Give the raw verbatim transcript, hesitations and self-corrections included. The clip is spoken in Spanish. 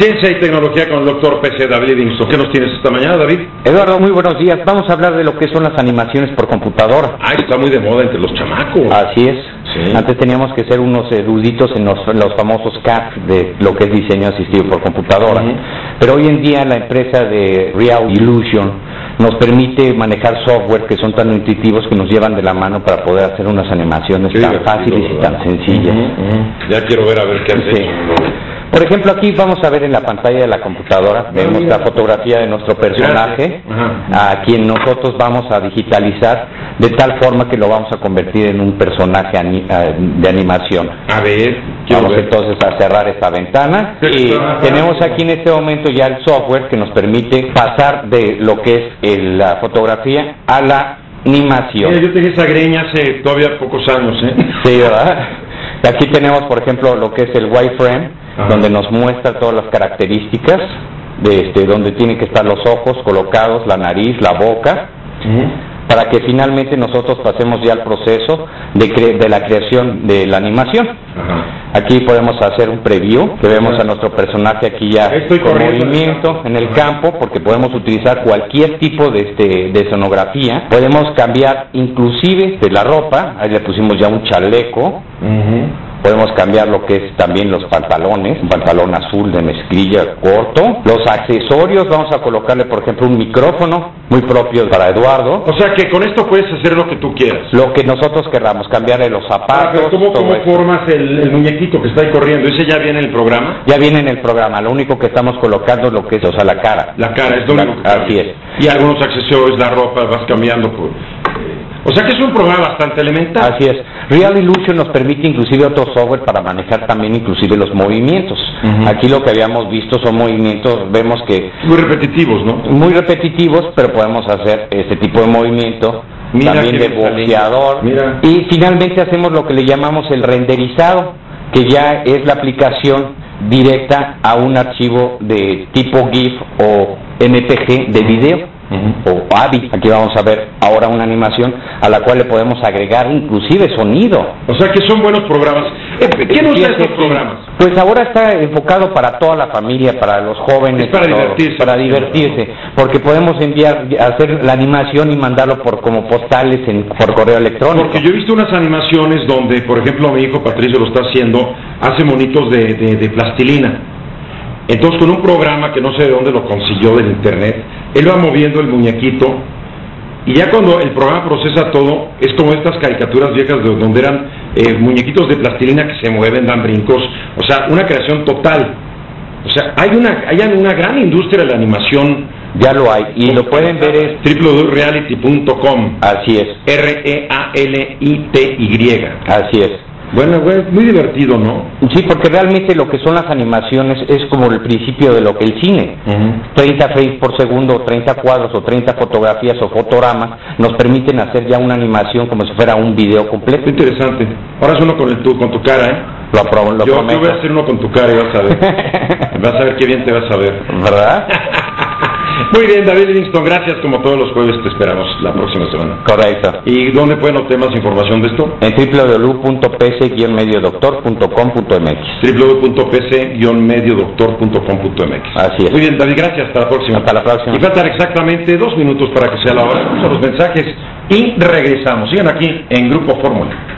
Ciencia y tecnología con el doctor P C David Livingston. ¿Qué nos tienes esta mañana, David? Eduardo, muy buenos días. Vamos a hablar de lo que son las animaciones por computadora. Ah, está muy de moda entre los chamacos. Así es. Sí. Antes teníamos que ser unos eruditos en los, en los famosos C A D de lo que es diseño asistido por computadora. Uh-huh. Pero hoy en día la empresa de Real Illusion nos permite manejar software que son tan intuitivos que nos llevan de la mano para poder hacer unas animaciones Qué tan fáciles y tan sencillas. Uh-huh, uh-huh. Ya quiero ver a ver qué hace. Sí. Por ejemplo, aquí vamos a ver en la pantalla de la computadora, vemos la fotografía de nuestro personaje, a quien nosotros vamos a digitalizar de tal forma que lo vamos a convertir en un personaje ani de animación. A ver, vamos ver. entonces a cerrar esta ventana y tenemos aquí en este momento ya el software que nos permite pasar de lo que es el, la fotografía a la animación. Mira, yo tenía esa greña hace todavía pocos años, ¿eh? Sí, ¿verdad? Aquí tenemos, por ejemplo, lo que es el wireframe, Ajá. donde nos muestra todas las características de este, donde tienen que estar los ojos colocados, la nariz, la boca, uh-huh. para que finalmente nosotros pasemos ya al proceso de, cre de la creación de la animación. Ajá. Aquí podemos hacer un preview, que vemos a nuestro personaje aquí ya Estoy con movimiento en el Ajá. campo, porque podemos utilizar cualquier tipo de, este, de escenografía. Podemos cambiar inclusive de la ropa, ahí le pusimos ya un chaleco. Uh-huh. Podemos cambiar lo que es también los pantalones, un pantalón azul de mezclilla corto. Los accesorios, vamos a colocarle, por ejemplo, un micrófono muy propio para Eduardo. O sea que con esto puedes hacer lo que tú quieras. Lo que nosotros queramos, cambiarle los zapatos. Ah, ¿Cómo, cómo formas el, el muñequito que está ahí corriendo? ¿Ese ya viene en el programa? Ya viene en el programa, lo único que estamos colocando es lo que es, o sea, la cara. La cara, es lo la, único que Así es. Y algunos accesorios, la ropa, vas cambiando por... O sea que es un programa bastante elemental. Así es. Real Illusion nos permite inclusive otro software para manejar también inclusive los movimientos. Uh-huh. Aquí lo que habíamos visto son movimientos, vemos que... Muy repetitivos, ¿no? Muy repetitivos, pero podemos hacer este tipo de movimiento, Mira también de boxeador. Mira. Y finalmente hacemos lo que le llamamos el renderizado, que ya es la aplicación directa a un archivo de tipo GIF o M P G de video. Uh-huh. O A V I. Aquí vamos a ver ahora una animación a la cual le podemos agregar inclusive sonido. O sea que son buenos programas. ¿Quién usa estos programas? Pues ahora está enfocado para toda la familia, para los jóvenes. Es para todo, divertirse. Para divertirse, porque podemos enviar, hacer la animación y mandarlo por como postales en, por correo electrónico. Porque yo he visto unas animaciones donde, por ejemplo, mi hijo Patricio lo está haciendo, hace monitos de, de, de plastilina. Entonces, con un programa que no sé de dónde lo consiguió del internet, él va moviendo el muñequito y ya cuando el programa procesa todo, es como estas caricaturas viejas de donde eran eh, muñequitos de plastilina que se mueven, dan brincos, o sea, una creación total. O sea, hay una, hay una gran industria de la animación. Ya lo hay, y lo pueden ver es doble u doble u doble u punto reality punto com. Así es. R E A L I T Y. Así es. Bueno, güey, muy divertido, ¿no? Sí, porque realmente lo que son las animaciones es como el principio de lo que el cine. Uh-huh. treinta frames por segundo, treinta cuadros o treinta fotografías o fotogramas nos permiten hacer ya una animación como si fuera un video completo. Qué interesante. Ahora es uno con, el, tu, con tu cara, ¿eh? Lo, apro lo yo, prometo. Yo voy a hacer uno con tu cara y vas a ver. Vas a ver qué bien te vas a ver. ¿Verdad? Muy bien, David Livingston, gracias. Como todos los jueves te esperamos la próxima semana. Correcto. ¿Y dónde pueden obtener más información de esto? En doble u doble u doble u punto p c guion medio doctor punto com punto m x. doble u doble u doble u punto p c guion medio doctor punto com punto m x. Así es. Muy bien, David, gracias. Hasta la próxima. Hasta la próxima. Y faltan exactamente dos minutos para que sea la hora. Vamos a los mensajes y regresamos. Sigan aquí en Grupo Fórmula.